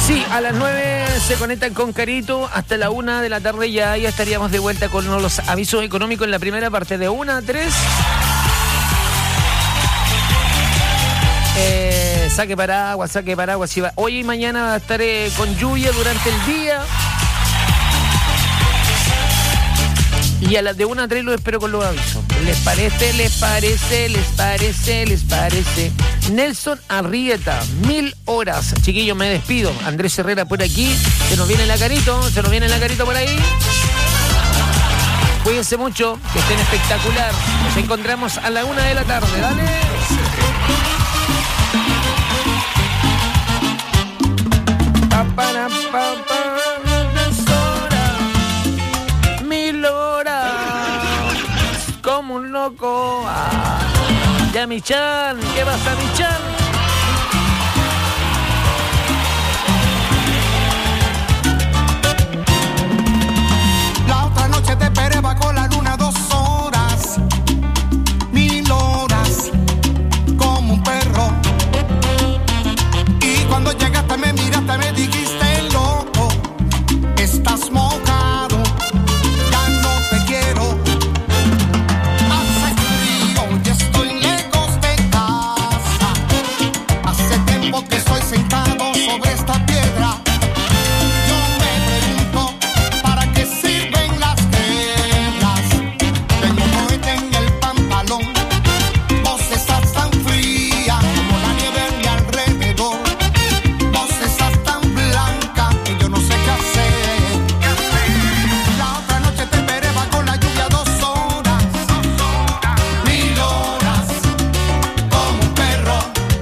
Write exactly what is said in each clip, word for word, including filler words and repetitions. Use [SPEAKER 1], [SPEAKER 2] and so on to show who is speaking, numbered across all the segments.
[SPEAKER 1] Sí, a las nueve se conectan con Carito, hasta la una de la tarde ya, ya estaríamos de vuelta con los avisos económicos en la primera parte de una a tres. Eh, saque paraguas, saque paraguas. Si va. Hoy y mañana va a estar eh, con lluvia durante el día. Y a las de una a tres lo espero con los avisos. ¿Les parece? ¿Les parece? ¿Les parece? ¿Les parece? Nelson Arrieta, mil horas. Chiquillos, me despido. Andrés Herrera por aquí. Se nos viene la Carito. Se nos viene la Carito por ahí. Cuídense mucho. Que estén espectacular. Nos encontramos a la una de la tarde. Dale. Pa, para, pa, pa. Como un loco. Ah, ya Michan, ¿qué pasa, Michan?
[SPEAKER 2] La otra noche te esperé bajo la luna dos horas, mil horas, como un perro. Y cuando llegaste me miraste, me dijiste loco, estás mojado, ya no te quiero. Que estoy sentado sobre esta piedra. Yo me pregunto para qué sirven las guerras. Tengo un cohete en el pantalón. Vos estás tan fría como la nieve a mi alrededor. Vos estás tan blanca que yo no sé qué hacer. La otra noche te esperé bajo la lluvia dos horas, mil horas, como un perro.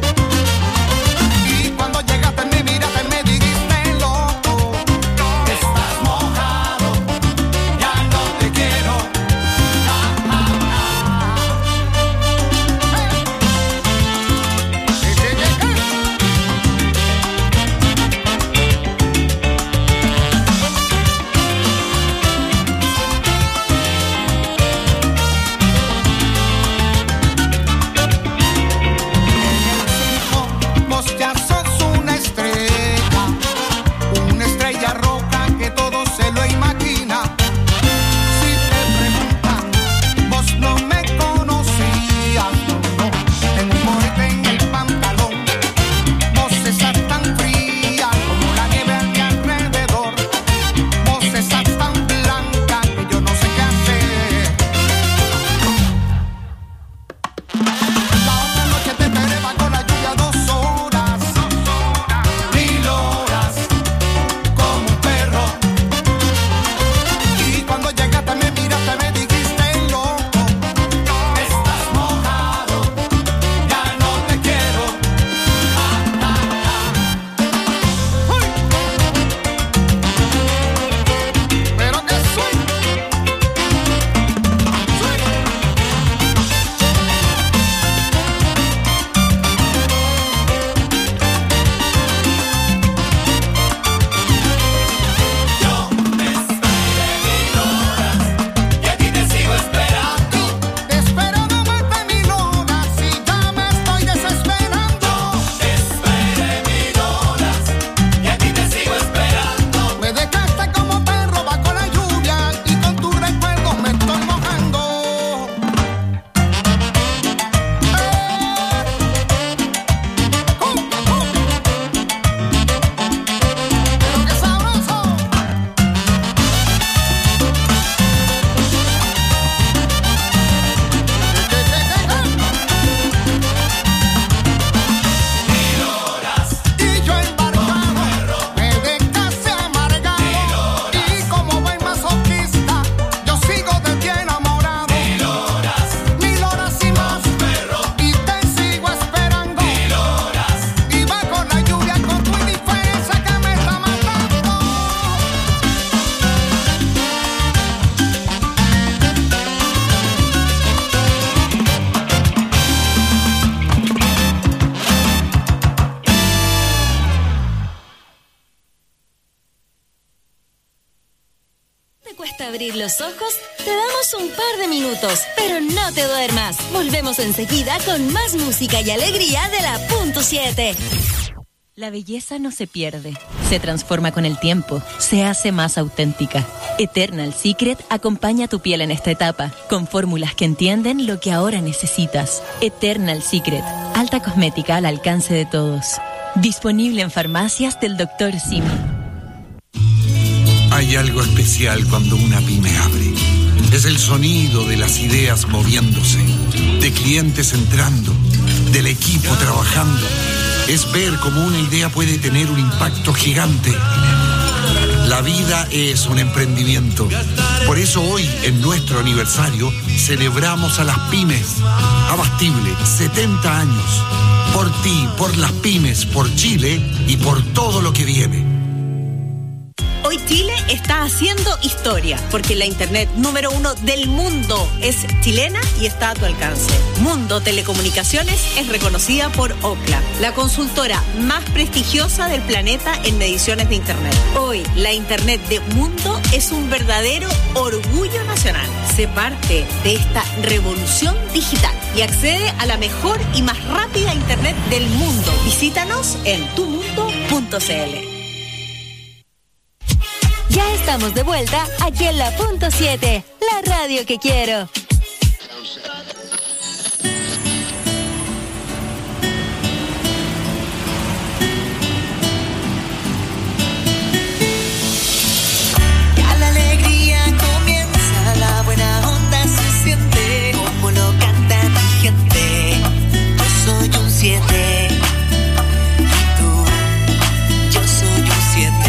[SPEAKER 3] Abrir los ojos, te damos un par de minutos, pero no te duermas. Volvemos enseguida con más música y alegría de la punto siete.
[SPEAKER 4] La belleza no se pierde, se transforma con el tiempo, se hace más auténtica. Eternal Secret acompaña a tu piel en esta etapa, con fórmulas que entienden lo que ahora necesitas. Eternal Secret, alta cosmética al alcance de todos. Disponible en farmacias del doctor Simi.
[SPEAKER 5] Hay algo especial cuando una pyme abre. Es el sonido de las ideas moviéndose, de clientes entrando, del equipo trabajando. Es ver cómo una idea puede tener un impacto gigante. La vida es un emprendimiento. Por eso hoy, en nuestro aniversario, celebramos a las pymes. Abastible, setenta años. Por ti, por las pymes, por Chile y por todo lo que viene.
[SPEAKER 6] Hoy Chile está haciendo historia, porque la internet número uno del mundo es chilena y está a tu alcance. Mundo Telecomunicaciones es reconocida por Ookla, la consultora más prestigiosa del planeta en mediciones de internet. Hoy, la internet de Mundo es un verdadero orgullo nacional. Sé parte de esta revolución digital y accede a la mejor y más rápida internet del mundo. Visítanos en tu mundo punto c l.
[SPEAKER 3] Ya estamos de vuelta aquí en la punto siete, la radio que quiero.
[SPEAKER 7] Ya la alegría comienza, la buena onda se siente, como lo canta mi gente. Yo soy un siete, y tú, yo soy un siete.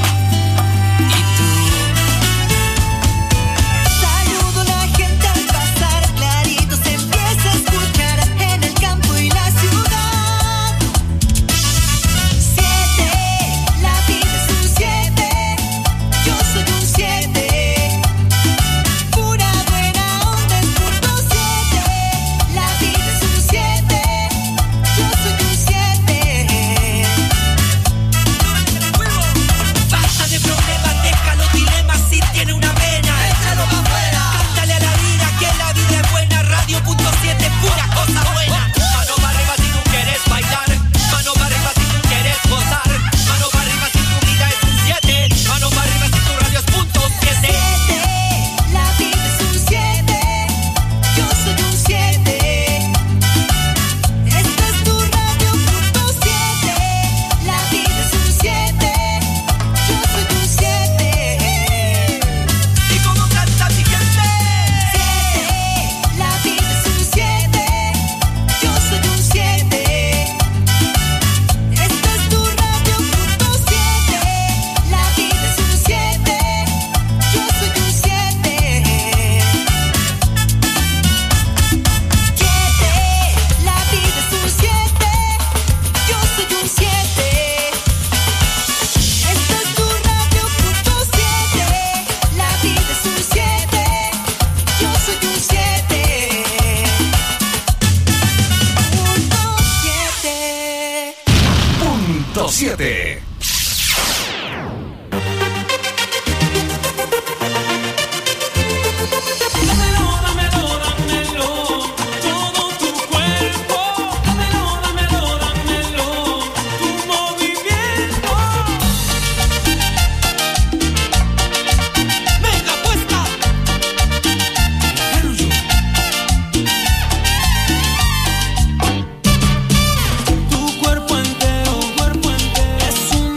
[SPEAKER 5] siete.
[SPEAKER 7] Tu cuerpo entero, cuerpo entero es un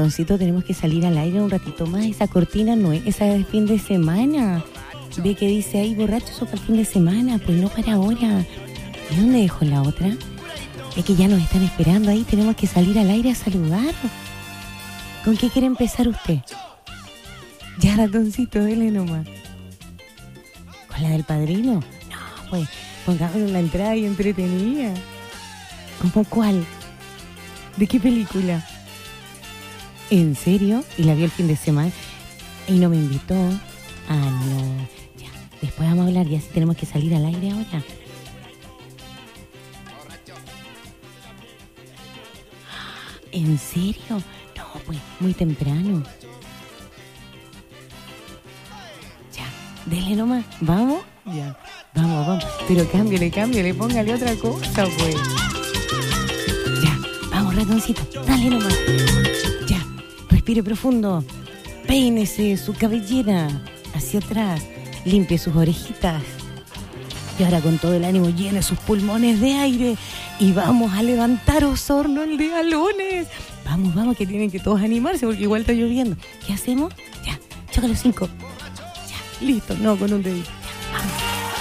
[SPEAKER 8] ratoncito, tenemos que salir al aire un ratito más. Esa cortina no es, esa es de fin de semana. Ve que dice ahí, borracho, eso para el fin de semana. Pues no para ahora. ¿Y dónde dejó la otra? Es que ya nos están esperando ahí, tenemos que salir al aire a saludar. ¿Con qué quiere empezar usted? Ya, ratoncito, dele nomás. ¿Con la del padrino? No, pues, pongamos una entrada y entretenida. ¿Cómo cuál? ¿De qué película? ¿En serio? ¿Y la vio el fin de semana? ¿Y no me invitó? Ah, no. Ya, después vamos a hablar, ya si tenemos que salir al aire ahora. ¿En serio? No, pues, muy temprano. Ya, dele nomás. ¿Vamos? Ya. Vamos, vamos. Pero cámbiale, cámbiale, póngale otra cosa, pues. Ya, vamos, ratoncito. Dale nomás. Ya, respire profundo. Peínese su cabellera hacia atrás. Limpie sus orejitas. Y ahora con todo el ánimo llene sus pulmones de aire. Y vamos a levantar Osorno el día lunes. Vamos, vamos, que tienen que todos animarse porque igual está lloviendo. ¿Qué hacemos? Ya, choca los cinco. Ya, listo. No, con un dedito. Ya, vamos.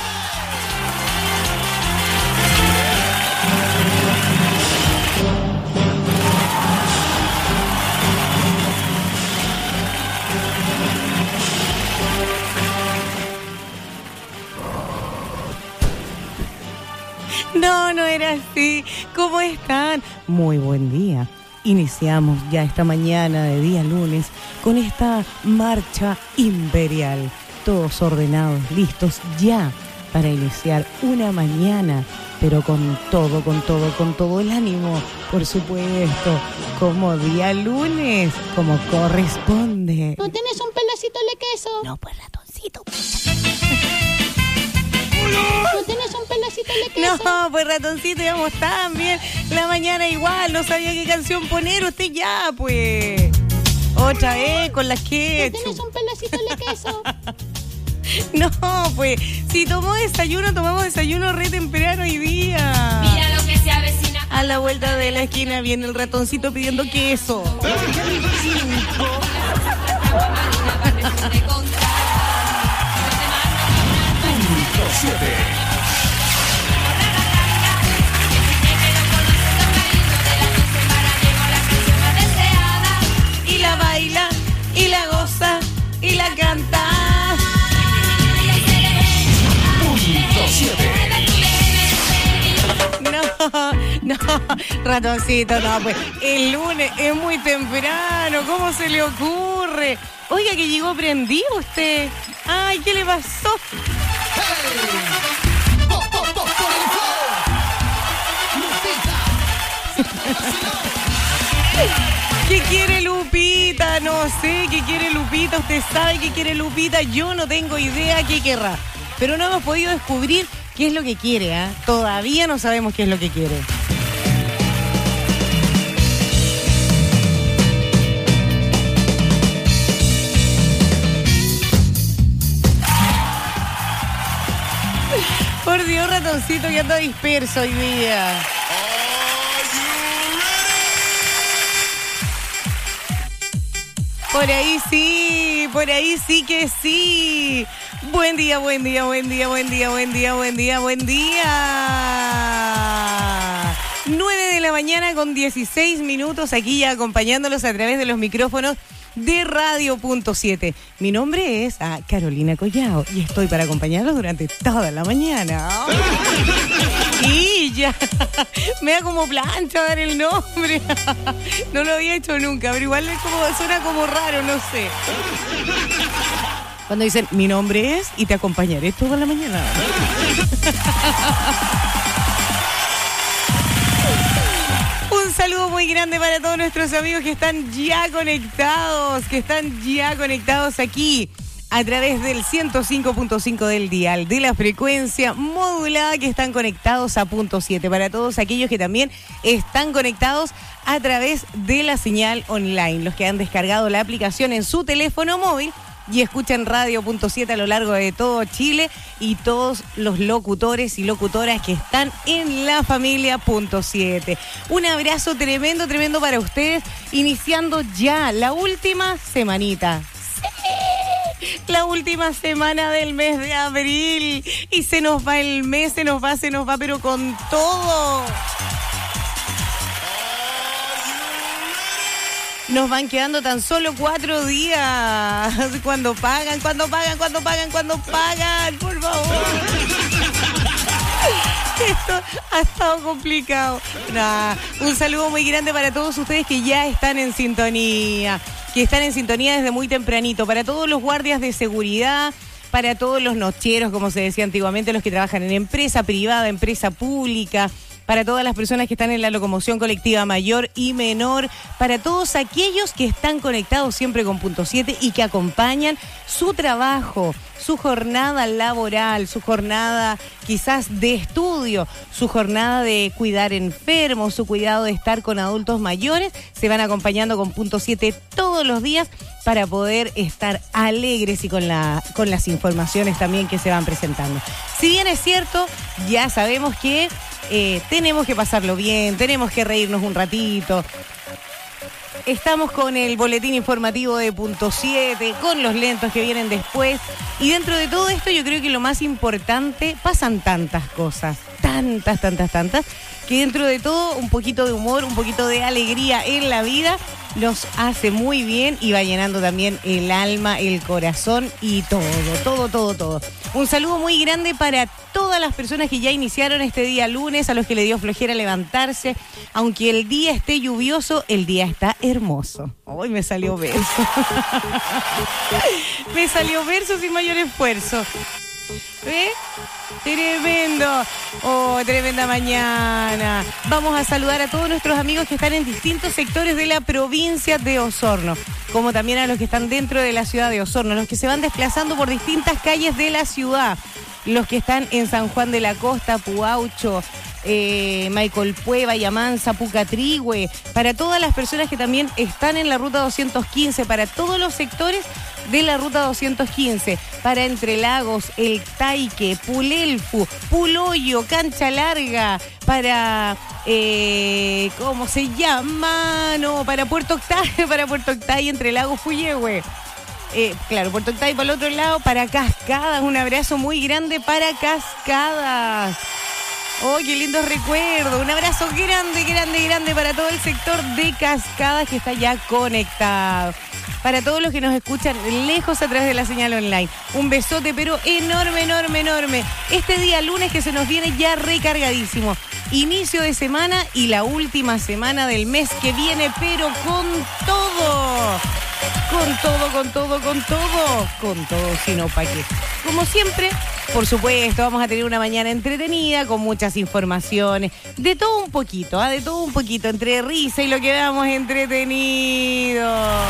[SPEAKER 8] No, no era así. ¿Cómo están? Muy buen día. Iniciamos ya esta mañana de día lunes con esta marcha imperial. Todos ordenados, listos ya para iniciar una mañana, pero con todo, con todo, con todo el ánimo, por supuesto, como día lunes, como corresponde.
[SPEAKER 9] ¿No tienes un pedacito de queso?
[SPEAKER 8] No, pues ratoncito.
[SPEAKER 9] ¿No tienes un pedacito de queso?
[SPEAKER 8] No, pues ratoncito, íbamos tan bien. La mañana igual, no sabía qué canción poner. Usted ya, pues. Otra vez con las que.
[SPEAKER 9] ¿No tienes un pedacito de queso?
[SPEAKER 8] No, pues, si tomó desayuno, tomamos desayuno re temprano hoy día.
[SPEAKER 3] Mira lo que se avecina.
[SPEAKER 8] A la vuelta de la esquina viene el ratoncito pidiendo queso. Y la baila, y la goza, y la canta. No, no, ratoncito, no, pues el lunes es muy temprano, ¿cómo se le ocurre? Oiga, que llegó prendido usted. Ay, ¿qué le pasó? ¿Qué quiere Lupita? No sé, ¿qué quiere Lupita? ¿Usted sabe qué quiere Lupita? Yo no tengo idea qué querrá. Pero no hemos podido descubrir qué es lo que quiere, ¿eh? Todavía no sabemos qué es lo que quiere. Por Dios, ratoncito, que anda disperso hoy día. Por ahí sí, por ahí sí que sí. Buen día, buen día, buen día, buen día, buen día, buen día, buen día. nueve de la mañana con dieciséis minutos aquí ya acompañándolos a través de los micrófonos de Radio Punto siete. Mi nombre es ah, Carolina Collao y estoy para acompañarlos durante toda la mañana. Y ya, me da como plancha dar el nombre. No lo había hecho nunca, pero igual es como, suena como raro, no sé. Cuando dicen, mi nombre es y te acompañaré toda la mañana. Un saludo muy grande para todos nuestros amigos que están ya conectados, que están ya conectados aquí a través del ciento cinco punto cinco del dial, de la frecuencia modulada, que están conectados a punto siete. Para todos aquellos que también están conectados a través de la señal online, los que han descargado la aplicación en su teléfono móvil y escuchan Radio Punto siete a lo largo de todo Chile y todos los locutores y locutoras que están en la familia Punto siete. Un abrazo tremendo, tremendo para ustedes, iniciando ya la última semanita. La última semana del mes de abril y se nos va el mes, se nos va, se nos va, pero con todo. Nos van quedando tan solo cuatro días. Cuando pagan, cuando pagan, cuando pagan, cuando pagan, por favor. Esto ha estado complicado. Nah, un saludo muy grande para todos ustedes que ya están en sintonía, que están en sintonía desde muy tempranito, para todos los guardias de seguridad, para todos los nocheros, como se decía antiguamente, los que trabajan en empresa privada, empresa pública, para todas las personas que están en la locomoción colectiva mayor y menor, para todos aquellos que están conectados siempre con Punto siete y que acompañan su trabajo, su jornada laboral, su jornada quizás de estudio, su jornada de cuidar enfermos, su cuidado de estar con adultos mayores, se van acompañando con Punto siete todos los días para poder estar alegres y con la con las informaciones también que se van presentando. Si bien es cierto, ya sabemos que eh, tenemos que pasarlo bien, tenemos que reírnos un ratito. Estamos con el boletín informativo de Punto siete, con los lentos que vienen después. Y dentro de todo esto yo creo que lo más importante, pasan tantas cosas, tantas, tantas, tantas, que dentro de todo un poquito de humor, un poquito de alegría en la vida nos hace muy bien y va llenando también el alma, el corazón y todo, todo, todo, todo. Un saludo muy grande para todas las personas que ya iniciaron este día lunes, a los que le dio flojera levantarse. Aunque el día esté lluvioso, el día está hermoso. Hoy me salió verso. Me salió verso sin mayor esfuerzo. ¿Ve? Tremendo. Oh, tremenda mañana. Vamos a saludar a todos nuestros amigos que están en distintos sectores de la provincia de Osorno, como también a los que están dentro de la ciudad de Osorno, los que se van desplazando por distintas calles de la ciudad, los que están en San Juan de la Costa, Puaucho, eh, Maicolpue, Vallamansa, Pucatrihue, para todas las personas que también están en la ruta doscientos quince, para todos los sectores de la ruta doscientos quince, para Entre Lagos, El Taique, Pulelfu, Puloyo, Cancha Larga, para, eh, ¿cómo se llama? No, para Puerto Octay, para Puerto Octay, Entre Lagos, Puyehue. Eh, claro, Puerto Octay para el otro lado, para Cascadas, un abrazo muy grande para Cascadas. ¡Oh, qué lindo recuerdo! Un abrazo grande, grande, grande para todo el sector de Cascadas que está ya conectado. Para todos los que nos escuchan lejos a través de la señal online. Un besote, pero enorme, enorme, enorme. Este día lunes que se nos viene ya recargadísimo. Inicio de semana y la última semana del mes que viene, pero con todo. Con todo, con todo, con todo. Con todo, sino pa' qué. Como siempre, por supuesto, vamos a tener una mañana entretenida con muchas informaciones. De todo un poquito, ¿eh? De todo un poquito. Entre risa y lo que veamos entretenido.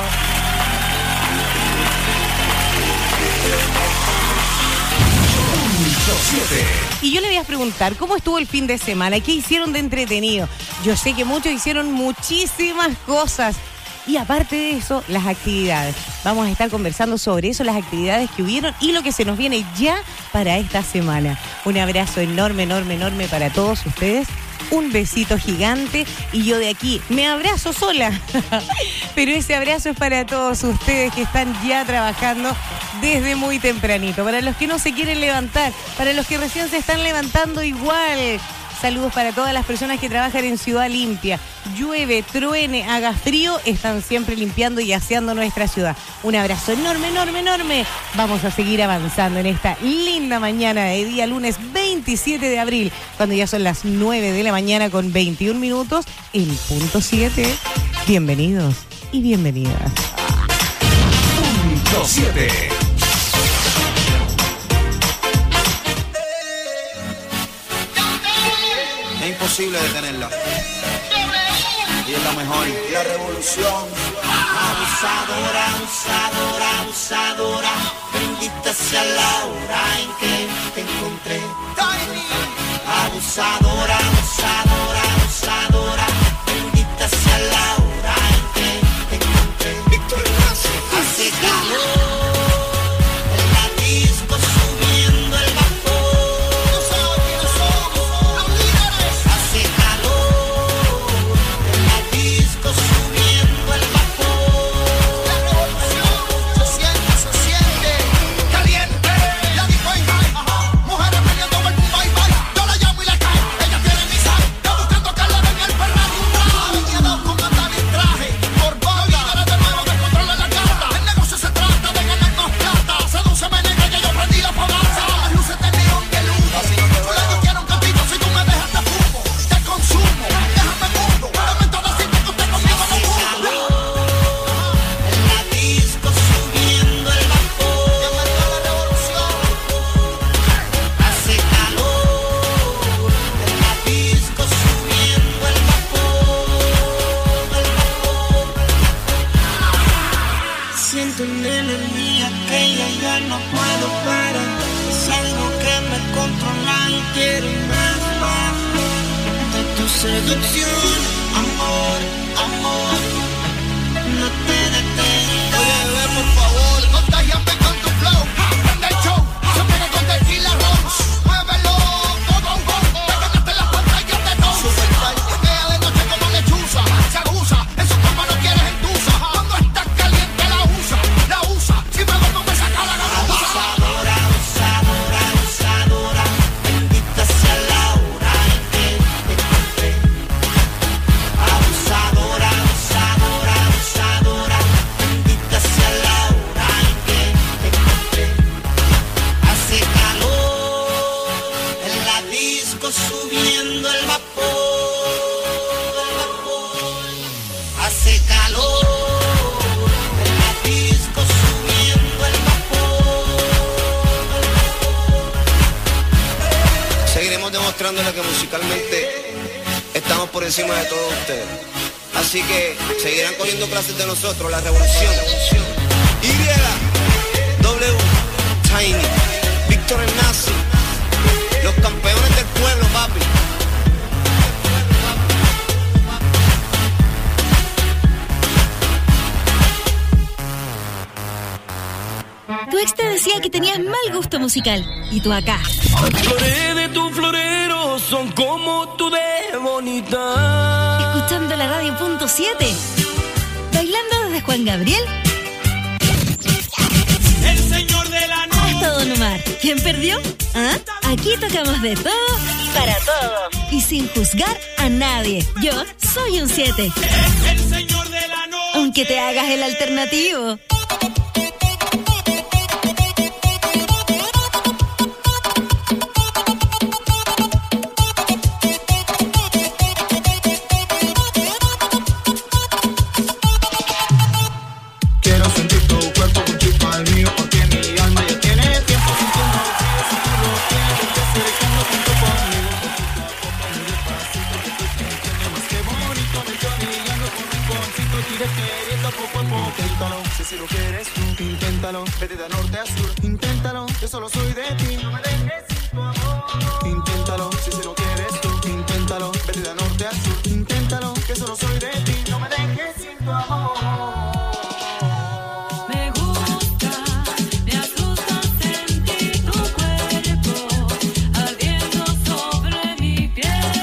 [SPEAKER 8] Y yo le voy a preguntar, ¿cómo estuvo el fin de semana? ¿Qué hicieron de entretenido? Yo sé que muchos hicieron muchísimas cosas. Y aparte de eso, las actividades. Vamos a estar conversando sobre eso, las actividades que hubieron y lo que se nos viene ya para esta semana. Un abrazo enorme, enorme, enorme para todos ustedes. Un besito gigante y yo de aquí me abrazo sola. Pero ese abrazo es para todos ustedes que están ya trabajando desde muy tempranito. Para los que no se quieren levantar, para los que recién se están levantando igual. Saludos para todas las personas que trabajan en Ciudad Limpia. Llueve, truene, haga frío, están siempre limpiando y aseando nuestra ciudad. Un abrazo enorme, enorme, enorme. Vamos a seguir avanzando en esta linda mañana de día lunes veintisiete de abril, cuando ya son las nueve de la mañana con veintiún minutos en Punto siete. Bienvenidos y bienvenidas.
[SPEAKER 10] Punto siete.
[SPEAKER 11] Es imposible detenerla. Y es la mejor. La revolución. Abusadora, abusadora, abusadora. Bendita sea la hora en que te encontré. Abusadora, abusadora, abusadora. Bendita sea la hora en que te encontré. Hace calor. seducción, amor, amor, no te detengas. Oye, bebé, por favor, contágiame con tu flow. Prende el show, se pone con tequila ron. Muévelo, todo un gol. Te ganaste las pantallas de no. Super tight, queda de noche como lechuza. Se abusa, en su cama no quieres entusa. Cuando estás caliente la usa, la usa. Si me duermo me saca la garuza. Abusadora, abusadora, abusadora. Bendita sea la hora en que te encontré. Abusadora, abusadora, abusadora. Bendita sea la hora en que te encontré. Hace calor en la disco subiendo el vapor, el vapor. Hace calor en la disco subiendo el vapor, el vapor. Seguiremos demostrándole que musicalmente estamos por encima de todos ustedes. Así que seguirán cogiendo clases de nosotros, la revolución. Y, W, Tiny, Víctor el Nazi, los campeones del pueblo, papi.
[SPEAKER 3] Tu ex te decía que tenías mal gusto musical. Y tú acá.
[SPEAKER 10] Flores de tu florero son como tú de bonita.
[SPEAKER 3] Escuchando la radio punto siete. Bailando desde Juan Gabriel
[SPEAKER 10] El señor de la noche.
[SPEAKER 3] hasta Don Omar. ¿Quién perdió? ¿Ah? Aquí tocamos de todo para todo. Y sin juzgar a nadie. Yo soy un siete.
[SPEAKER 10] El señor de la noche.
[SPEAKER 3] Aunque te hagas el alternativo.
[SPEAKER 2] Quiero sentir tu cuerpo junto al mío porque mi alma ya tiene tiempo sintiendo frío. Si tú lo quieres, te acercando junto conmigo. Poquito a poco, muy despacito, te estoy sintiendo más que bonito. Me estoy orillando con rinconcito, tires queriendo poco a poco. Inténtalo, si si lo quieres tú, inténtalo. Vete de norte a sur, inténtalo, yo solo soy de ti. No me dejes sin tu amor. Inténtalo, si si lo quieres tú, inténtalo. Vete de norte a sur, inténtalo, que solo soy de ti. No me dejes sin tu amor.
[SPEAKER 10] Me gusta, me asusta sentir tu cuerpo ardiendo sobre mi piel.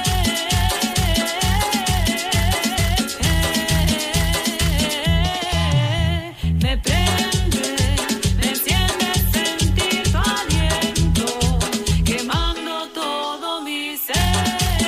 [SPEAKER 10] Me prende, me enciende sentir tu aliento, quemando todo mi ser.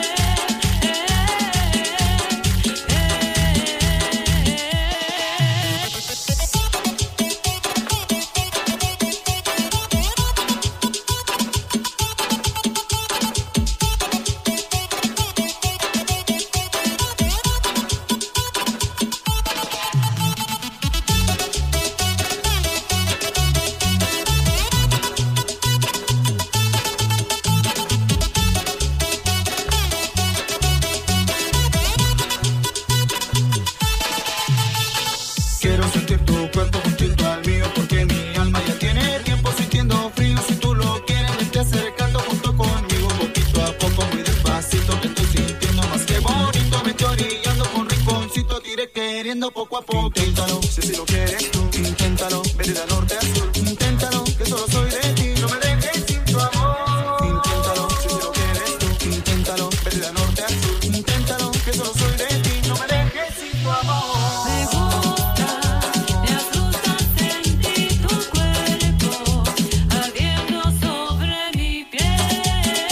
[SPEAKER 2] Quiero sentir tu cuerpo junto al mío porque mi alma ya tiene tiempo sintiendo frío. Si tú lo quieres, vete acercando junto conmigo. Poquito a poco, muy despacito, te estoy sintiendo más que bonito. Me estoy orillando con rinconcito, tiré queriendo poco a poco. Inténtalo, si si lo quieres tú, inténtalo. Vete de norte a sur, inténtalo, que solo soy de ti. No me dejes sin tu amor. Inténtalo, si si lo quieres tú, inténtalo. Vete de norte a sur, inténtalo, que solo soy de ti. No me dejes sin tu amor.
[SPEAKER 10] Me gusta, me asusta sentir tu cuerpo ardiendo sobre mi piel.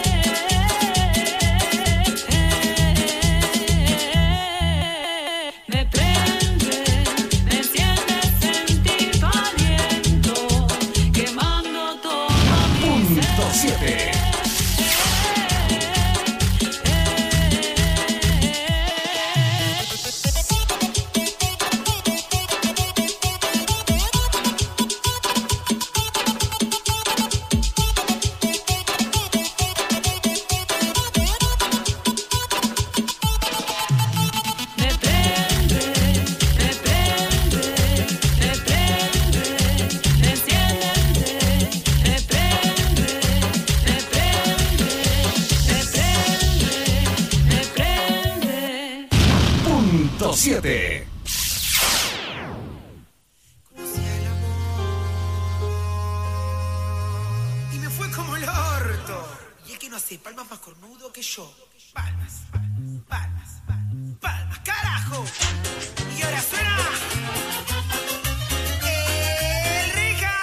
[SPEAKER 10] Me prende, me enciende sentir tu aliento, quemando todo mi ser. Me prende, me prende, me prende, me enciende, me prende, me prende.
[SPEAKER 12] siete.
[SPEAKER 13] Y me fue como el orto. Y es que no hace palmas más cornudo que yo. Palmas, palmas, palmas, palmas, palmas, carajo. Y ahora suena. El Rica.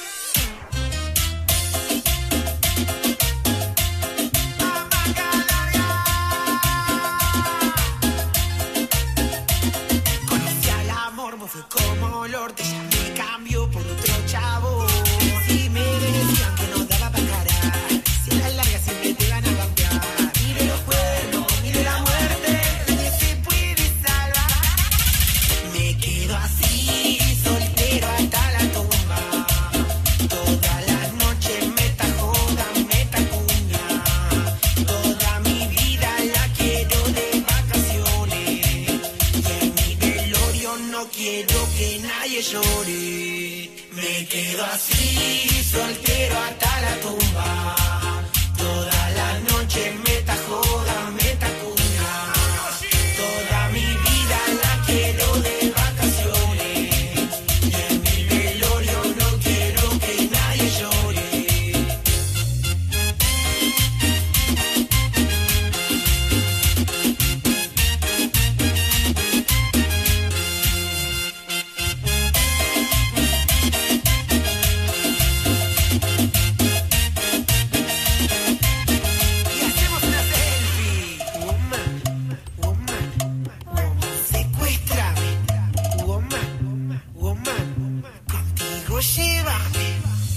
[SPEAKER 13] Conocí al amor, me fue como el orto. Ya me cambió por otro chavo. Y me decían que no daba para carar. Si a la larga siempre te van a cambiar. Mire los cuernos, mire la muerte, nadie se puede salvar. Me quedo así, soltero hasta la tumba. Todas las noches meta joda, meta cuña. Toda mi vida la quiero de vacaciones. Y en mi velorio no quiero que nadie llore. Me quedo así, soltero hasta la tumba. Toda la noche meta joda, meta cuña. Toda mi vida la quiero de vacaciones. Y en mi velorio no quiero que nadie llore. Y hacemos una selfie. Woman, woman, woman, secuéstrame. Woman, woman, contigo llévame.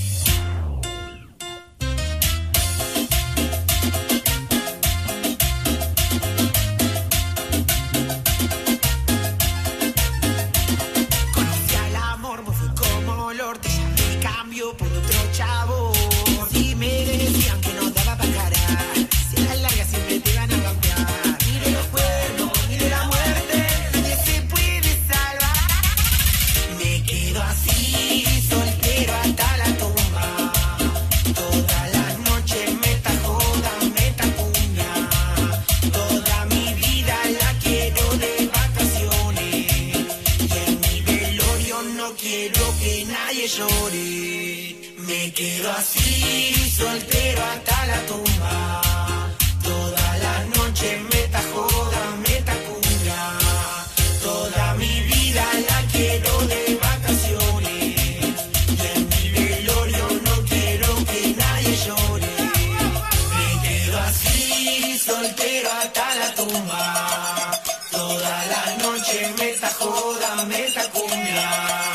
[SPEAKER 13] Conocí al amor, me fue como el orto, ya me cambió por otro chavo. Y me decían que no daba para carar. Si a la larga siempre te van a cambiar. Mire los cuernos, mire la muerte, nadie se puede salvar. Me quedo así, soltero hasta la tumba. Todas las noches meta joda, meta cuña. Toda mi vida la quiero de vacaciones. Y en mi velorio no quiero que nadie llore. Me quedo así, soltero hasta la tumba. Todas las noches meta joda, meta cuña. Toda mi vida la quiero de vacaciones. Y en mi velorio no quiero que nadie llore. Me quedo así, soltero hasta la tumba. Toda la noche meta joda, meta cumbia.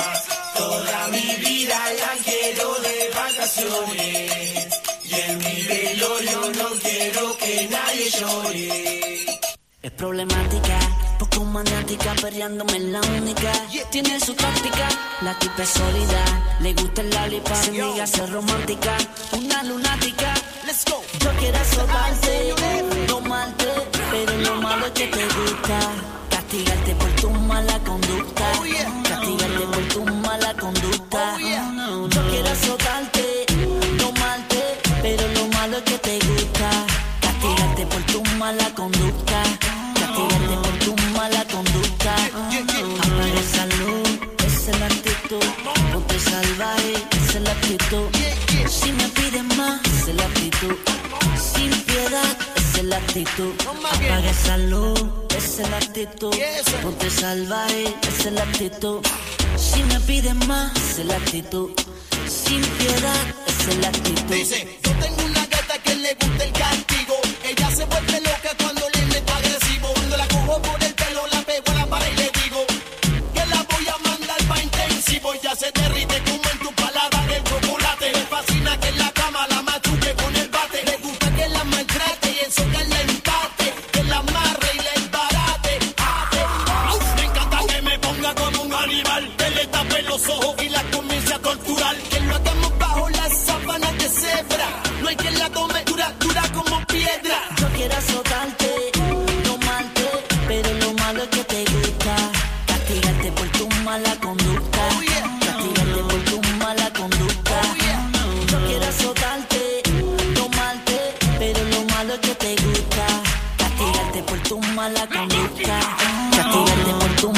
[SPEAKER 13] Toda mi vida la quiero de vacaciones. Y en mi velorio no quiero que nadie llore.
[SPEAKER 14] Es problemática, poco maniática, perreándome en la única. Tiene su táctica, la tipa es sólida. Le gusta el lollipop, se niega a ser romántica. Una lunática, let's go. Yo quiero azotarte, tomarte, pero lo malo es que te gusta. Castigarte por tu mala conducta. Castigarte por tu mala conducta. Yo quiero azotarte, tomarte, pero lo malo es que te gusta. Castigarte por tu mala conducta. Castigarte por tu mala conducta. Apaga esa luz, esa es la actitud. Ponte salvaje, esa es la actitud. Si me piden más, esa es la actitud. Sin piedad, esa es la actitud. Apaga esa luz, esa es la actitud. Ponte salvaje, esa es la actitud. Si me piden más, esa es la actitud. Sin piedad, esa es la actitud.
[SPEAKER 2] Dice, yo tengo una gata que le gusta el castigo. Ella se vuelve loca cuando le meto agresivo. Cuando la cojo por el pelo, la pego a la pared y le digo que la voy a mandar pa' intensivo. Ya se derrite como en tu paladar el chocolate. Le fascina que en la cama la machuque con el bate. Le gusta que la maltrate y eso que la empate. Que la amarre y la embarate. Me encanta que me ponga como un animal. Que le tape los ojos y la comience a torturar. Que lo hagamos bajo las sábanas de cebra. No hay quien la tome dura, dura como piedra.
[SPEAKER 14] Yo quiero azotarte, tomarte, pero lo malo es que te gusta. Castigarte por tu mala conducta. Castigarte por tu mala conducta. Yo quiero azotarte, tomarte, pero lo malo es que te gusta. Castigarte por tu mala conducta. Castigarte por tu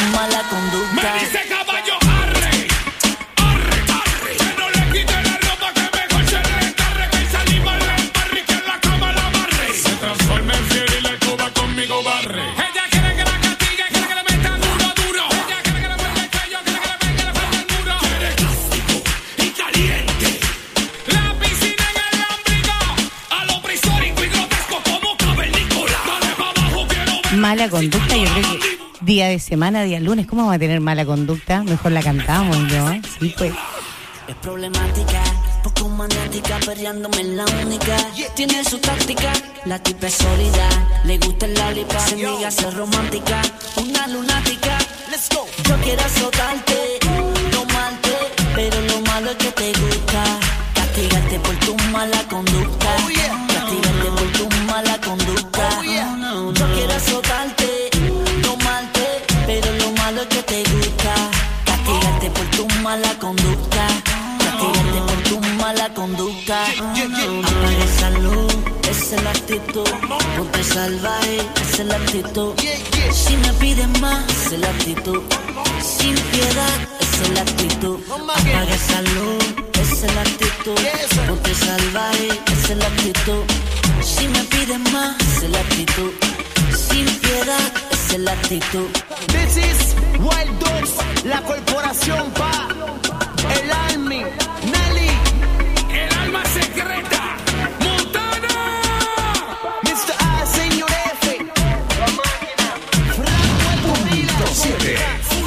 [SPEAKER 8] mala conducta, yo creo que día de semana, día lunes, ¿cómo vamos a tener mala conducta? Mejor la cantamos, ¿no? Sí, pues.
[SPEAKER 14] Es problemática, poco maniática, perreándome en la única. Tiene su táctica, la tipa es sólida. Le gusta el lollipop, se niega a ser romántica. Una lunática, let's go. Yo quiero azotarte, tomarte, pero lo malo es que te gusta. Castigarte por tu mala conducta. Oh, yeah. Castigarte por tu mala conducta. Oh, yeah. Yo quiero azotarte, tomarte, pero lo malo es que te gusta. Castigarte por tu mala conducta. Castigarte por tu mala conducta. Apaga esa luz, esa es la actitud. Ponte salvaje, esa es la actitud. Si me piden más, esa es la actitud. Sin piedad, esa es la actitud. Apaga esa luz, esa es la actitud. Ponte salvaje, esa es la actitud. Si me piden más, esa es la actitud. Sin piedad, esa es la actitud.
[SPEAKER 12] This is Wild Dogs, la corporación pa' el Almi, Nelly,
[SPEAKER 10] el alma secreta, Montana,
[SPEAKER 12] mister A, señor F, la máquina, Franco
[SPEAKER 15] Punto siete.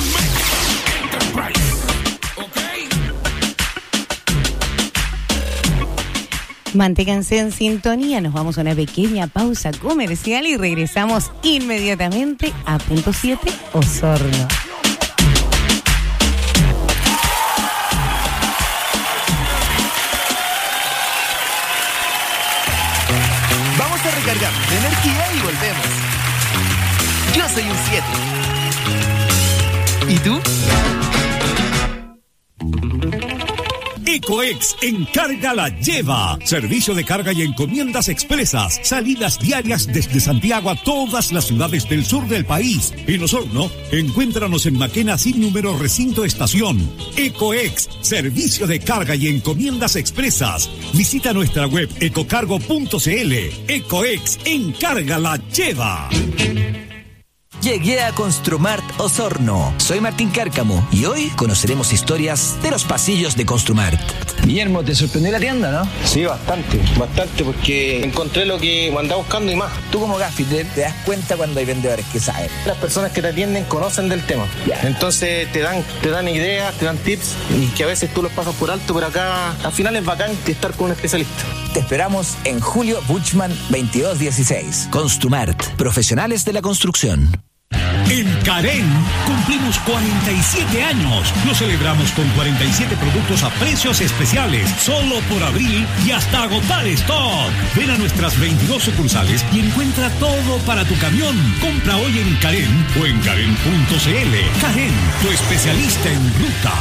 [SPEAKER 8] Manténganse en sintonía, nos vamos a una pequeña pausa comercial y regresamos inmediatamente a Punto siete Osorno.
[SPEAKER 16] Vamos a recargar de energía y volvemos. Yo soy un siete. ¿Y tú?
[SPEAKER 17] Ecoex Encarga la Lleva. Servicio de carga y encomiendas expresas. Salidas diarias desde Santiago a todas las ciudades del sur del país. En Osorno, encuéntranos en Maquena sin número recinto estación. Ecoex, servicio de carga y encomiendas expresas. Visita nuestra web ecocargo punto cl. Ecoex Encarga la Lleva.
[SPEAKER 18] Llegué a Construmart Osorno. Soy Martín Cárcamo y hoy conoceremos historias de los pasillos de Construmart.
[SPEAKER 19] Guillermo, ¿te sorprendió la tienda, no? Sí, bastante, bastante, porque encontré lo que andaba buscando y más.
[SPEAKER 18] Tú como gaffiter te das cuenta cuando hay vendedores que saben.
[SPEAKER 19] Las personas que te atienden conocen del tema. Yeah. Entonces te dan, te dan ideas, te dan tips y que a veces tú los pasas por alto, pero acá al final es bacán estar con un especialista.
[SPEAKER 18] Te esperamos en Julio Buchmann veintidós dieciséis. Construmart, profesionales de la construcción.
[SPEAKER 17] En Carén cumplimos cuarenta y siete años. Lo celebramos con cuarenta y siete productos a precios especiales, solo por abril y hasta agotar stock. Ven a nuestras veintidós sucursales y encuentra todo para tu camión. Compra hoy en Carén o en Carén punto cl. Carén, tu especialista en ruta.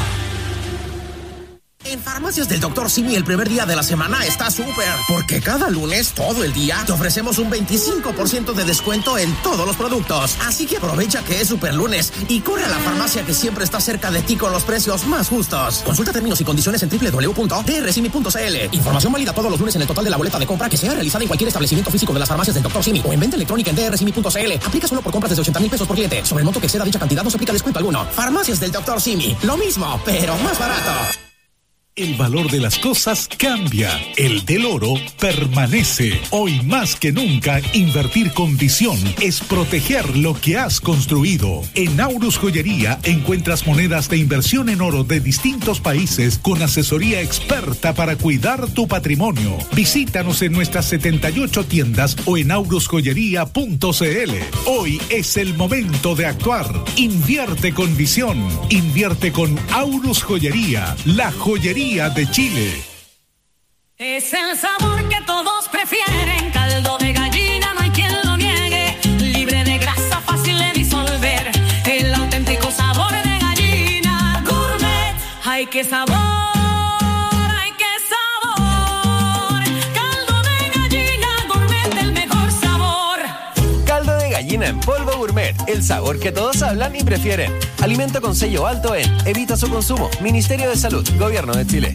[SPEAKER 20] En Farmacias del doctor Simi el primer día de la semana está súper, porque cada lunes, todo el día, te ofrecemos un veinticinco por ciento de descuento en todos los productos. Así que aprovecha que es super lunes y corre a la farmacia que siempre está cerca de ti con los precios más justos. Consulta términos y condiciones en doble u doble u doble u punto d r simi punto c l. Información válida todos los lunes en el total de la boleta de compra que sea realizada en cualquier establecimiento físico de las farmacias del doctor Simi o en venta electrónica en d r simi punto c l. Aplica solo por compras desde ochenta mil pesos por cliente. Sobre el monto que exceda dicha cantidad no se aplica descuento alguno. Farmacias del doctor Simi. Lo mismo, pero más barato.
[SPEAKER 17] El valor de las cosas cambia. El del oro permanece. Hoy más que nunca, invertir con visión es proteger lo que has construido. En Aurus Joyería encuentras monedas de inversión en oro de distintos países con asesoría experta para cuidar tu patrimonio. Visítanos en nuestras setenta y ocho tiendas o en aurus joyería punto c l. Hoy es el momento de actuar. Invierte con visión. Invierte con Aurus Joyería, la joyería de Chile.
[SPEAKER 21] Es el sabor que todos prefieren, caldo de gallina, no hay quien lo niegue, libre de grasa, fácil de disolver, el auténtico sabor de gallina, gourmet, ay qué sabor, ay qué sabor, caldo de gallina, gourmet, el mejor sabor.
[SPEAKER 22] Caldo de gallina en polvo gourmet, el sabor que todos hablan y prefieren. Alimento con sello alto en Evita su consumo. Ministerio de Salud, Gobierno de Chile.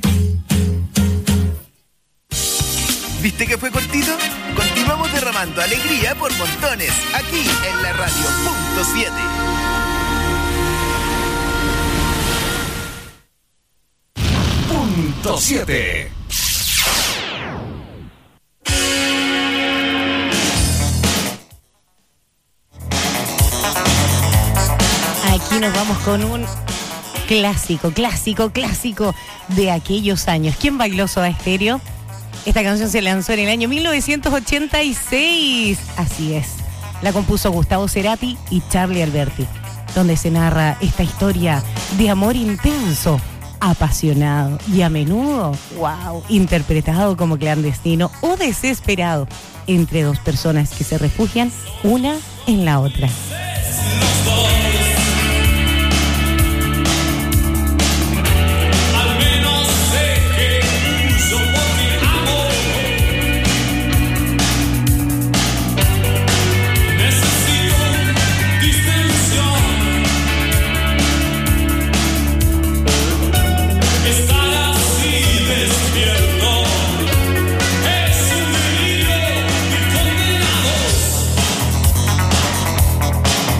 [SPEAKER 16] ¿Viste que fue cortito? Continuamos derramando alegría por montones, aquí en la radio Punto siete.
[SPEAKER 15] Punto siete.
[SPEAKER 8] aquí nos vamos con un clásico, clásico, clásico de aquellos años. ¿Quién bailó Soda Stereo? Esta canción se lanzó en el año mil novecientos ochenta y seis. Así es. La compuso Gustavo Cerati y Charlie Alberti, donde se narra esta historia de amor intenso, apasionado y a menudo, wow, interpretado como clandestino o desesperado entre dos personas que se refugian una en la otra.
[SPEAKER 21] Despierto, es un delirio y condenados.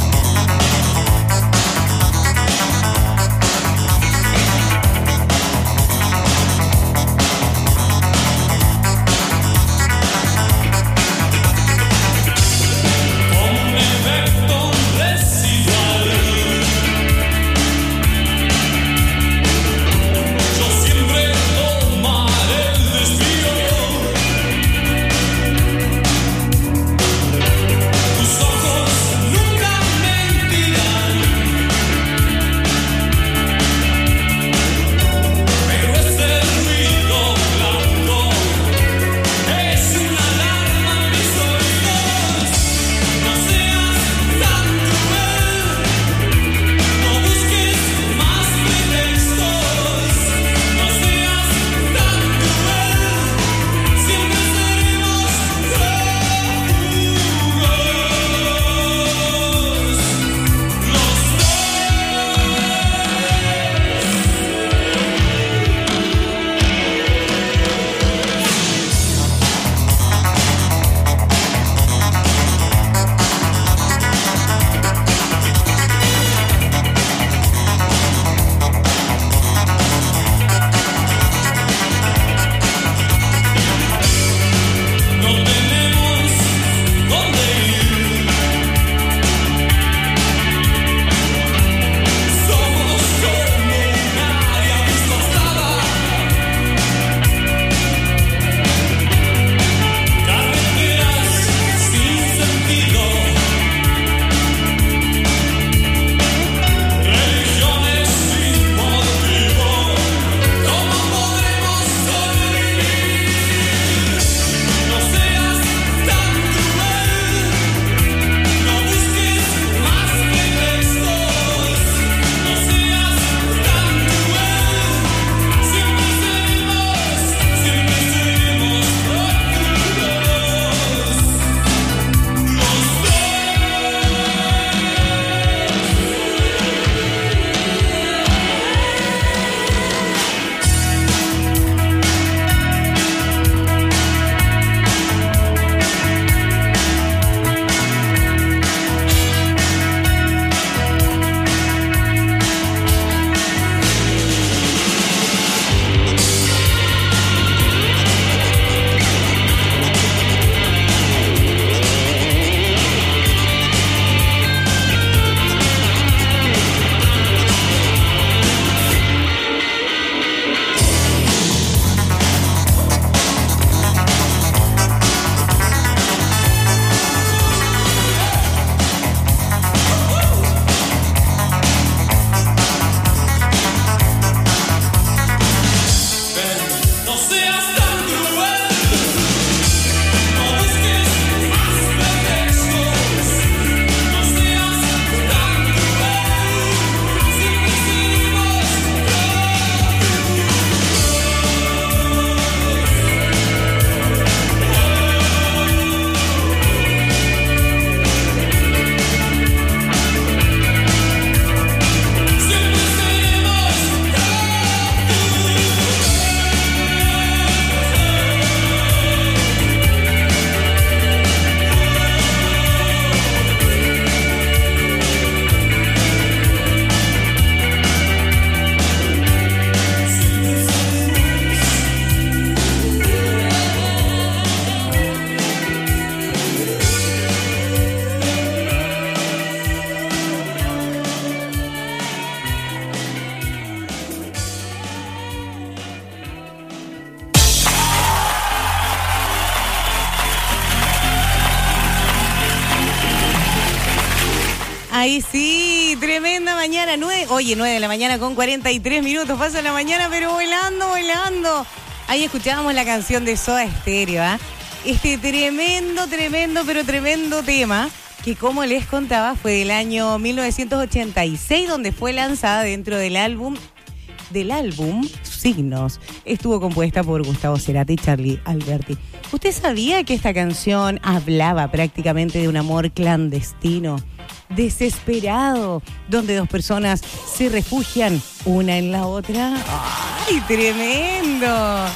[SPEAKER 8] Ay, sí, tremenda mañana, nueve, oye, nueve de la mañana con cuarenta y tres minutos, pasa la mañana, pero volando, volando. Ahí escuchábamos la canción de Soda Stereo, ¿ah? ¿eh? Este tremendo, tremendo, pero tremendo tema, que como les contaba, fue del año mil novecientos ochenta y seis, donde fue lanzada dentro del álbum, del álbum Signos. Estuvo compuesta por Gustavo Cerati y Charly Alberti. ¿Usted sabía que esta canción hablaba prácticamente de un amor clandestino, desesperado, donde dos personas se refugian una en la otra? ¡Ay, tremendo!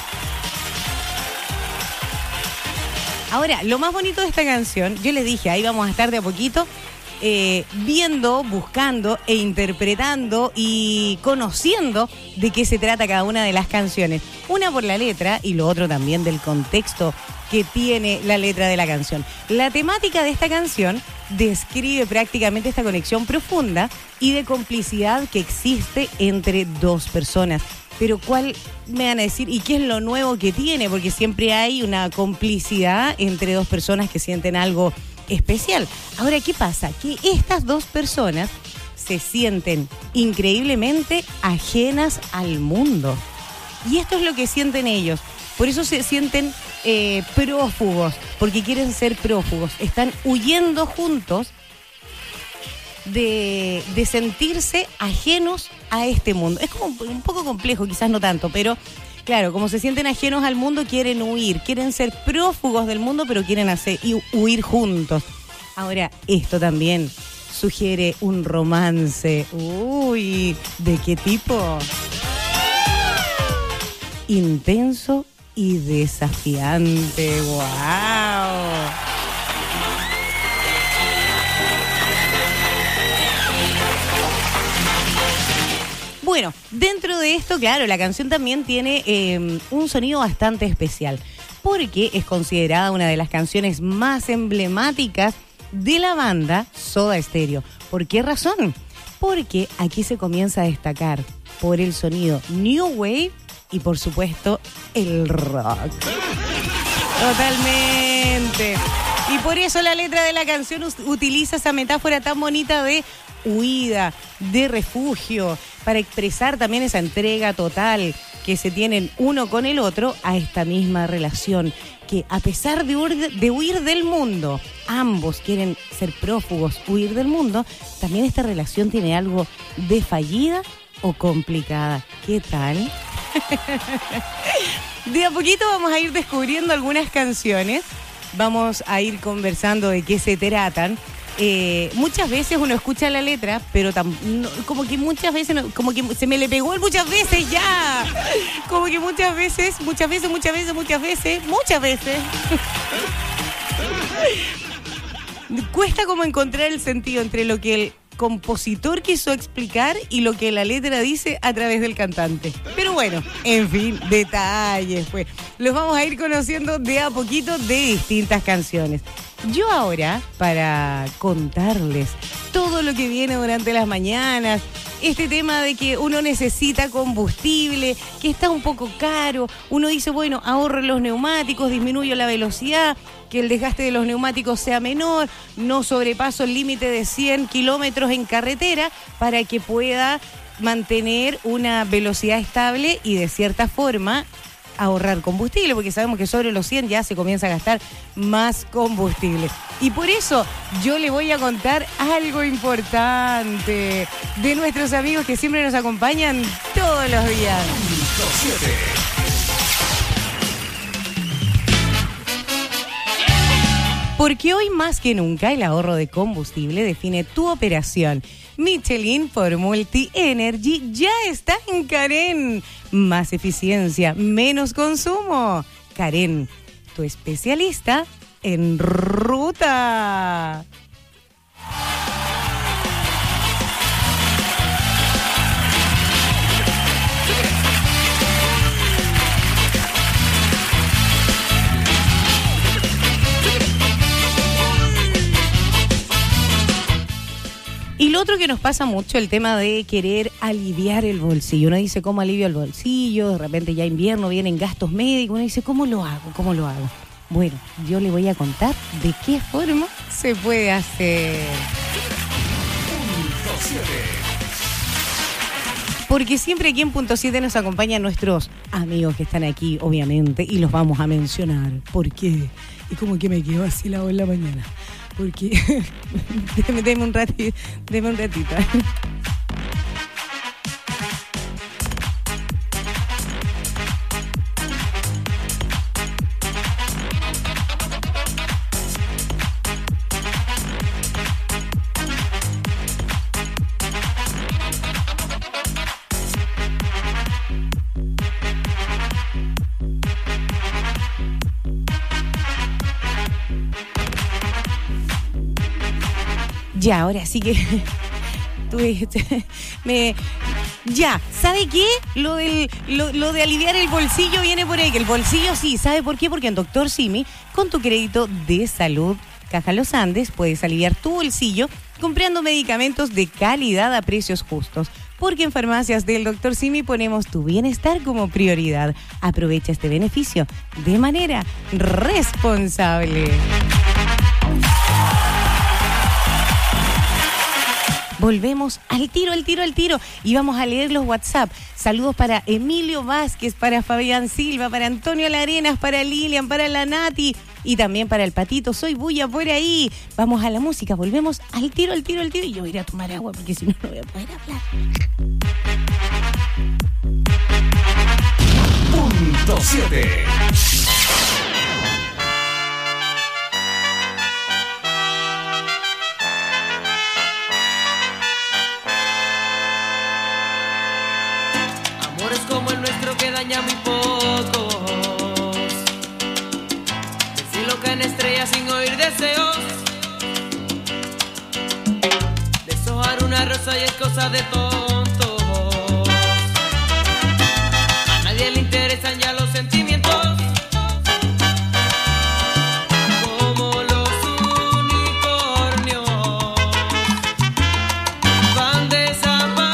[SPEAKER 8] Ahora, lo más bonito de esta canción, yo les dije, ahí vamos a estar de a poquito, eh, viendo, buscando e interpretando y conociendo de qué se trata cada una de las canciones. Una por la letra y lo otro también del contexto que tiene la letra de la canción. La temática de esta canción describe prácticamente esta conexión profunda y de complicidad que existe entre dos personas. Pero ¿cuál me van a decir? ¿Y qué es lo nuevo que tiene? Porque siempre hay una complicidad entre dos personas que sienten algo especial. Ahora, ¿qué pasa? Que estas dos personas se sienten increíblemente ajenas al mundo. Y esto es lo que sienten ellos. Por eso se sienten eh, prófugos, porque quieren ser prófugos. Están huyendo juntos de, de sentirse ajenos a este mundo. Es como un poco complejo, quizás no tanto, pero claro, como se sienten ajenos al mundo, quieren huir, quieren ser prófugos del mundo, pero quieren hacer y huir juntos. Ahora, esto también sugiere un romance. Uy, ¿de qué tipo? Intenso y desafiante. ¡Wow! Bueno, dentro de esto, claro, la canción también tiene eh, un sonido bastante especial, porque es considerada una de las canciones más emblemáticas de la banda Soda Stereo. ¿Por qué razón? Porque aquí se comienza a destacar por el sonido New Wave y, por supuesto, el rock. Totalmente. Y por eso la letra de la canción utiliza esa metáfora tan bonita de huida, de refugio, para expresar también esa entrega total que se tienen uno con el otro a esta misma relación, que a pesar de huir, de huir del mundo, ambos quieren ser prófugos, huir del mundo, también esta relación tiene algo de fallida o complicada. ¿Qué tal? De a poquito vamos a ir descubriendo algunas canciones, vamos a ir conversando de qué se tratan. Eh, muchas veces uno escucha la letra, pero tam, no, como que muchas veces, no, como que se me le pegó el muchas veces ya. Como que muchas veces, muchas veces, muchas veces, muchas veces, muchas veces. Cuesta como encontrar el sentido entre lo que el compositor quiso explicar y lo que la letra dice a través del cantante. Pero bueno, en fin, detalles, pues. Los vamos a ir conociendo de a poquito de distintas canciones. Yo ahora, para contarles todo lo que viene durante las mañanas, este tema de que uno necesita combustible, que está un poco caro, uno dice, bueno, ahorro los neumáticos, disminuyo la velocidad, que el desgaste de los neumáticos sea menor, no sobrepaso el límite de cien kilómetros en carretera para que pueda mantener una velocidad estable y de cierta forma ahorrar combustible, porque sabemos que sobre los cien ya se comienza a gastar más combustible. Y por eso yo le voy a contar algo importante de nuestros amigos que siempre nos acompañan todos los días. Porque hoy más que nunca el ahorro de combustible define tu operación. Michelin por Multi Energy ya está en Carén. Más eficiencia, menos consumo. Carén, tu especialista en ruta. Y lo otro que nos pasa mucho, el tema de querer aliviar el bolsillo. Uno dice, ¿cómo alivio el bolsillo? De repente ya invierno, vienen gastos médicos. Uno dice, ¿cómo lo hago? ¿Cómo lo hago? Bueno, yo le voy a contar de qué forma se puede hacer. Porque siempre aquí en Punto siete nos acompañan nuestros amigos que están aquí, obviamente, y los vamos a mencionar. ¿Por qué? Y como que me quedo así la voz en la mañana. Porque... deme, deme un ratito, deme un ratito. Ya, ahora sí que tú, este, me ya, ¿sabe qué? Lo del lo, lo de aliviar el bolsillo viene por ahí, que el bolsillo sí, ¿sabe por qué? Porque en Doctor Simi, con tu crédito de salud Caja Los Andes, puedes aliviar tu bolsillo comprando medicamentos de calidad a precios justos. Porque en Farmacias del Doctor Simi ponemos tu bienestar como prioridad. Aprovecha este beneficio de manera responsable. Volvemos al tiro, al tiro, al tiro. Y vamos a leer los WhatsApp. Saludos para Emilio Vázquez, para Fabián Silva, para Antonio Larenas, para Lilian, para la Nati y también para el Patito. Soy Bulla por ahí. Vamos a la música. Volvemos al tiro, al tiro, al tiro. Y yo voy a ir a tomar agua porque si no, no voy a poder hablar.
[SPEAKER 17] Punto siete.
[SPEAKER 10] Como el nuestro que daña muy pocos. Del cielo caen estrellas sin oír deseos. Deshojar una rosa y es cosa de tontos. A nadie le interesan ya los sentimientos. Como los unicornios van desapareciendo.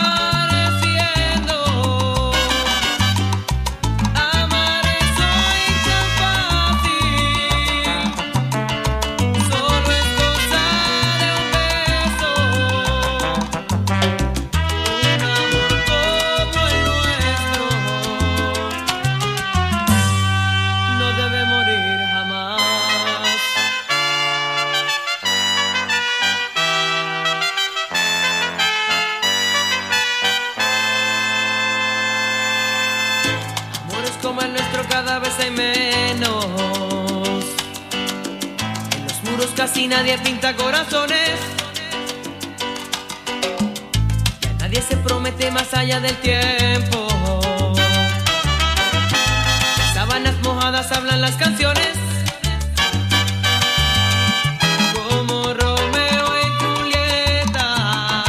[SPEAKER 10] Hay menos. En los muros casi nadie pinta corazones. Y a nadie se promete más allá del tiempo. De sábanas mojadas hablan las canciones. Como Romeo y Julieta.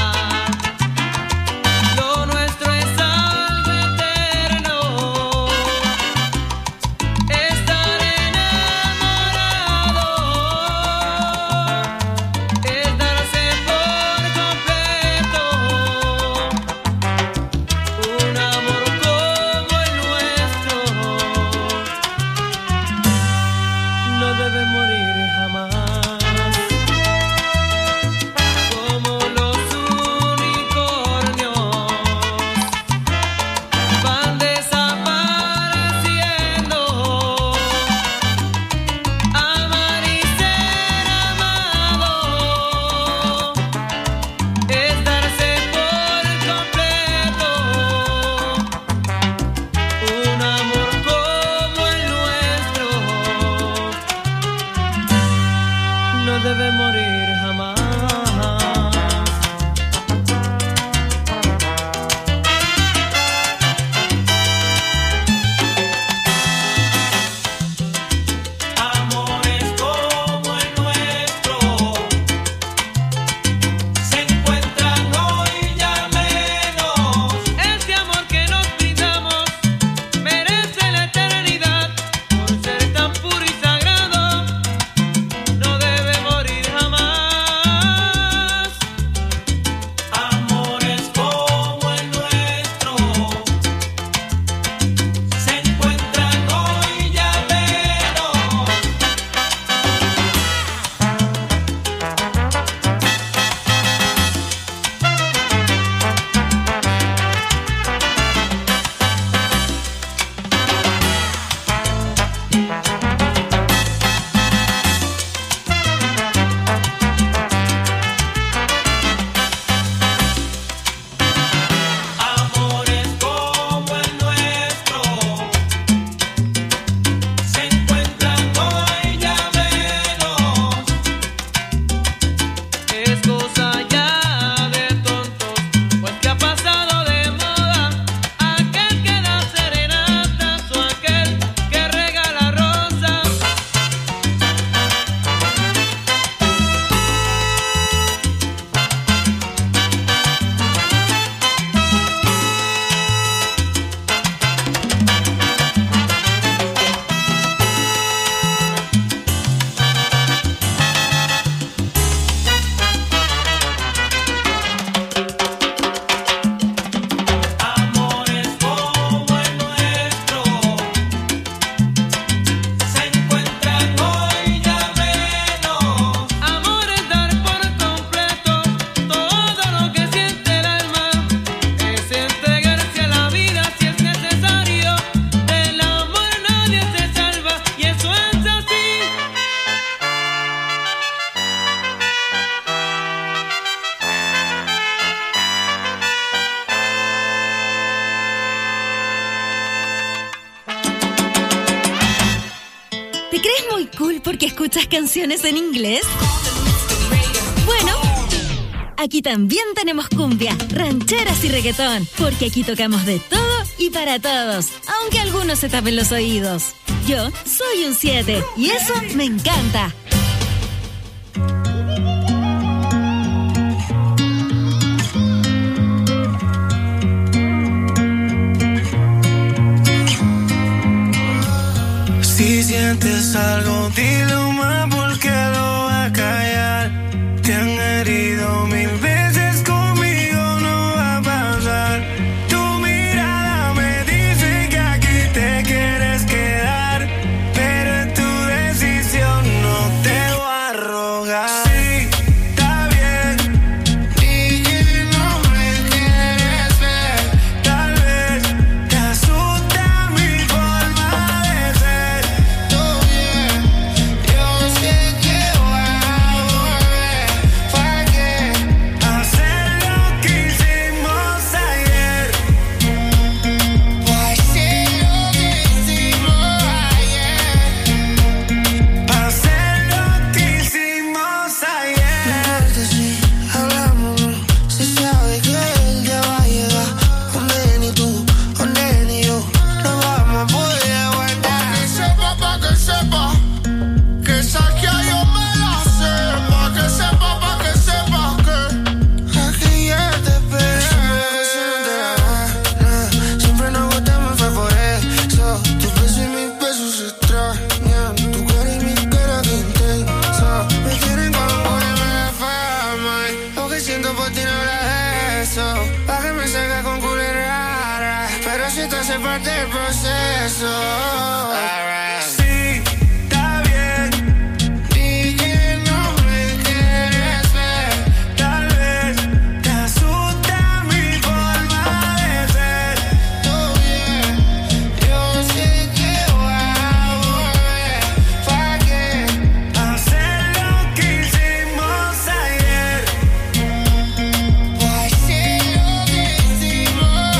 [SPEAKER 10] Lo nuestro es algo eterno.
[SPEAKER 3] ¿Te crees muy cool porque escuchas canciones en inglés? Bueno, aquí también tenemos cumbia, rancheras y reggaetón, porque aquí tocamos de todo y para todos, aunque algunos se tapen los oídos. Yo soy un siete y eso me encanta.
[SPEAKER 1] Si sientes algo, dilo más porque lo va a callar. Te han herido mil veces, conmigo no va a pasar. Tu mirada me dice que aquí te quieres quedar, pero es tu decisión, no te voy a rogar. Sí, está bien, di que no me quieres ver. Tal vez te asusta mi forma de ser. Todo bien, yo sé que voy a volver. ¿Para qué hacer lo que hicimos ayer? ¿Para hacer lo que hicimos ayer? ¿Para hacer lo que hicimos ayer? Sí, hablamos, se sabe que el día va a llegar. Donde ni tú, donde ni yo no vamos a poder aguantar. Que sepa, pa' que sepa, que saque yo me la sé. Pa' que sepa, pa' que sepa que aquí ya te esperé. Siempre nos gustamos, fue por eso. Tus besos y mis besos se extrañan. Tu cara y mi cara que intensa. Me quieren como una fama. Lo que siento por ti no era eso. Pa' que me salga con culera rara. Pero si te hace parte del proceso. Sí, está bien. Di que no me quieres ver. Tal vez te asusta mi forma de ser. Todo bien, yo sé que voy a volver. ¿Para qué hacer lo que hicimos ayer? ¿Para hacer lo que hicimos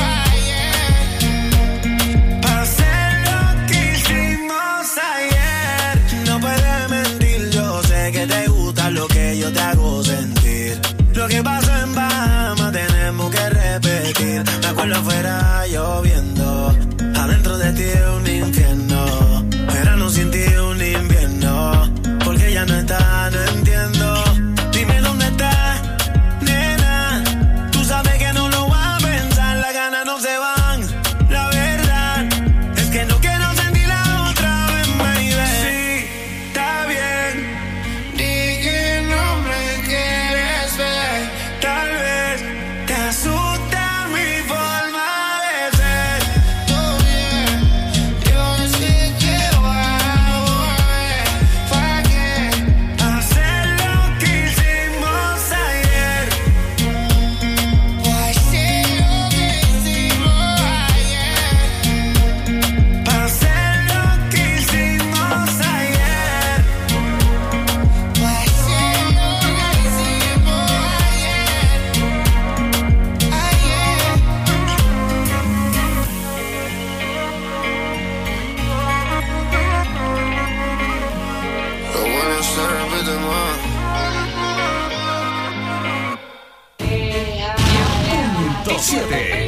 [SPEAKER 1] ayer? ¿Para hacer lo que hicimos ayer? No puedes mentir, yo sé que te gusta lo que yo te hago sentir. Lo que pasó en Bahamas tenemos que repetir. Me acuerdo afuera lloviendo, adentro de ti es un infierno. Verano sin ti es un invierno, porque ya no está, no entiendo. Dime dónde está, nena. Tú sabes que no lo vas a pensar, las ganas no se van. La verdad es que no quiero sentirla otra vez, baby. Sí, está bien. Di que no me quieres ver. Tal vez te asusta mi forma de ser. Todo bien, yo sé que voy a volver. ¿Para qué hacer lo que hicimos ayer? ¿Para hacer lo que hicimos ayer? ¿Para hacer lo que hicimos ayer? ¿Para hacer lo que hicimos ayer? Ayer. Lo bueno se repite más.
[SPEAKER 17] Punto siete.